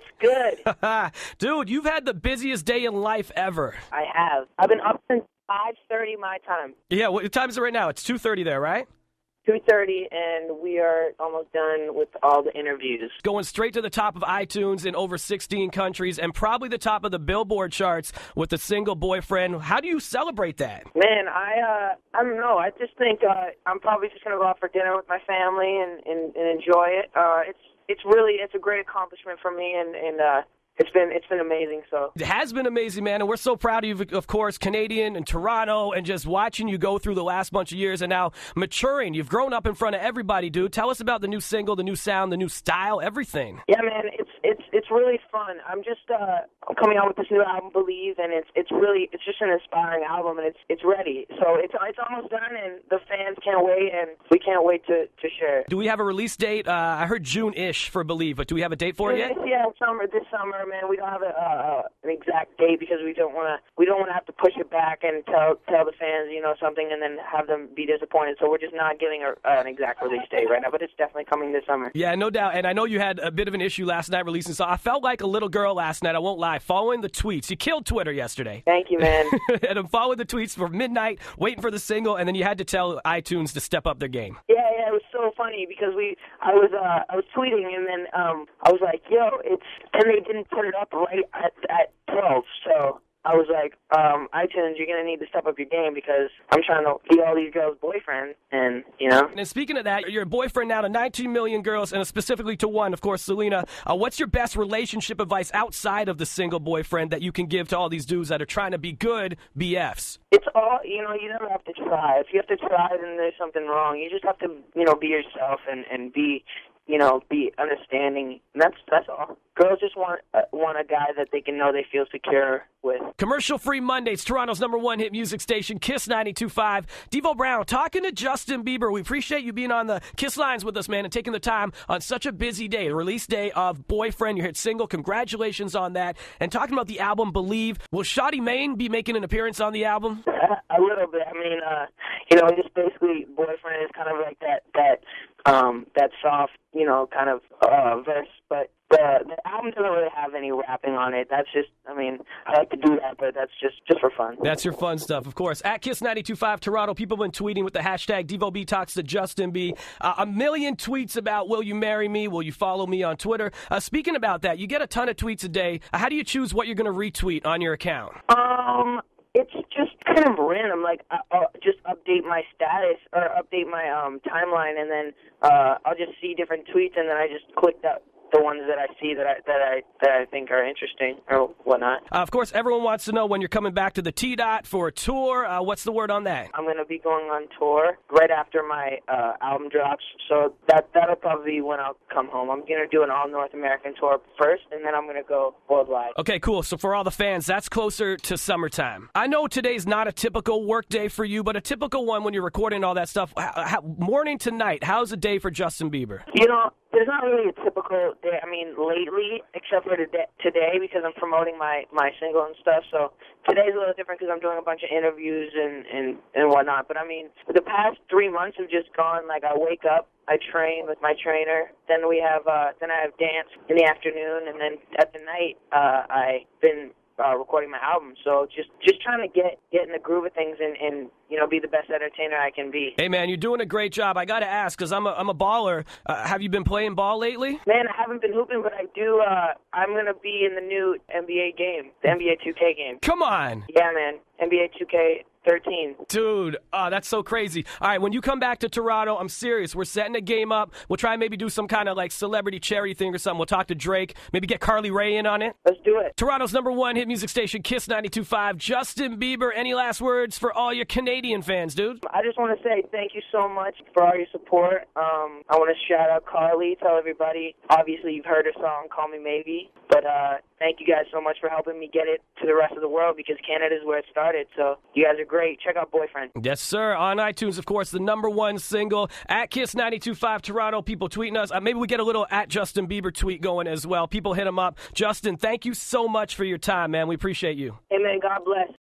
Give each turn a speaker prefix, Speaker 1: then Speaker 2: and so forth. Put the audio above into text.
Speaker 1: Good.
Speaker 2: Dude, you've had the busiest day in life ever.
Speaker 1: I have. I've been up since 5:30 my time.
Speaker 2: Yeah, what time is it right now? It's 2:30 there, right?
Speaker 1: 2:30, and we are almost done with all the interviews.
Speaker 2: Going straight to the top of iTunes in over 16 countries and probably the top of the Billboard charts with the single Boyfriend. How do you celebrate that?
Speaker 1: Man, I don't know. I just think I'm probably just going to go out for dinner with my family and enjoy it. It's a great accomplishment for me, and It's been amazing. So
Speaker 2: it has been amazing, man, and we're so proud of you, of course, Canadian and Toronto, and just watching you go through the last bunch of years and now maturing. You've grown up in front of everybody, dude. Tell us about the new single, the new sound, the new style, everything.
Speaker 1: Yeah, man, it's really fun. I'm just I'm coming out with this new album, Believe, and it's just an inspiring album, and it's ready. So it's almost done, and the fans can't wait, and we can't wait to share it.
Speaker 2: Do we have a release date? I heard June-ish for Believe, but do we have a date for it yet?
Speaker 1: Yeah, this summer, man. We don't have an exact date because we don't want to have to push it back and tell the fans, something and then have them be disappointed. So we're just not giving an exact release date right now, but it's definitely coming this summer.
Speaker 2: Yeah, no doubt. And I know you had a bit of an issue last night releasing, so I felt like a little girl last night. I won't lie. Following the tweets, you killed Twitter yesterday.
Speaker 1: Thank you, man.
Speaker 2: And I'm following the tweets for midnight, waiting for the single, and then you had to tell iTunes to step up their game.
Speaker 1: Yeah, it was so funny because I was tweeting and then I was like, and they didn't put it up right at 12, so I was like, iTunes, you're going to need to step up your game because I'm trying to be all these girls' boyfriend, and.
Speaker 2: And speaking of that, you're a boyfriend now to 19 million girls, and specifically to one, of course, Selena. What's your best relationship advice outside of the single boyfriend that you can give to all these dudes that are trying to be good BFs?
Speaker 1: It's all, you never have to try. If you have to try, then there's something wrong. You just have to, be yourself and be, be understanding. And that's all. Girls just want a guy that they can know they feel secure with.
Speaker 2: Commercial-free Mondays, Toronto's #1 hit music station, Kiss 92.5. Devo Brown, talking to Justin Bieber. We appreciate you being on the Kiss lines with us, man, and taking the time on such a busy day, the release day of Boyfriend, your hit single. Congratulations on that. And talking about the album, Believe, will Shawty Maine be making an appearance on the album?
Speaker 1: A little bit. I mean, just basically Boyfriend is kind of like that soft, kind of verse, but the album doesn't really have any rapping on it. That's just, I like to do that, but that's just for fun.
Speaker 2: That's your fun stuff, of course. At Kiss 92.5 Toronto, people have been tweeting with the hashtag DevoB Talks to Justin B. A million tweets about will you marry me? Will you follow me on Twitter? Speaking about that, you get a ton of tweets a day. How do you choose what you're going to retweet on your account?
Speaker 1: It's just kind of random. Like, I'll just update my status or update my timeline, and then I'll just see different tweets, and then I just click the ones that I see that I think are interesting or whatnot.
Speaker 2: Of course, everyone wants to know when you're coming back to the T-Dot for a tour. What's the word on that?
Speaker 1: I'm going to be going on tour right after my album drops, so that'll probably be when I'll come home. I'm going to do an all-North American tour first, and then I'm going to go worldwide.
Speaker 2: Okay, cool. So for all the fans, that's closer to summertime. I know today's not a typical work day for you, but a typical one when you're recording all that stuff. Morning to night, how's a day for Justin Bieber?
Speaker 1: There's not really a typical day, lately, except for today because I'm promoting my single and stuff. So today's a little different because I'm doing a bunch of interviews and whatnot. But, the past 3 months have just gone, like, I wake up, I train with my trainer, then I have dance in the afternoon, and then at the night, I've been recording my album. So just trying to get in the groove of things and be the best entertainer I can be.
Speaker 2: Hey, man, you're doing a great job. I got to ask, because I'm a baller. Have you been playing ball lately?
Speaker 1: Man, I haven't been hooping, but I do. I'm going to be in the new NBA game, the NBA 2K game.
Speaker 2: Come on.
Speaker 1: Yeah, man. NBA 2K13.
Speaker 2: Dude, that's so crazy. All right, when you come back to Toronto, I'm serious. We're setting a game up. We'll try and maybe do some kind of like celebrity charity thing or something. We'll talk to Drake. Maybe get Carly Rae in on it.
Speaker 1: Let's do it.
Speaker 2: Toronto's #1 hit music station, Kiss 92.5. Justin Bieber, any last words for all your Canadian fans, dude?
Speaker 1: I just want to say thank you so much for all your support. I want to shout out Carly, tell everybody. Obviously, you've heard her song, Call Me Maybe. But thank you guys so much for helping me get it to the rest of the world because Canada's where it started. So you guys are great. Check out Boyfriend.
Speaker 2: Yes, sir. On iTunes, of course, the #1 single. At Kiss 92.5 Toronto, people tweeting us. Maybe we get a little at Justin Bieber tweet going as well. People hit him up. Justin, thank you so much for your time, man. We appreciate you.
Speaker 1: Hey, man. God bless.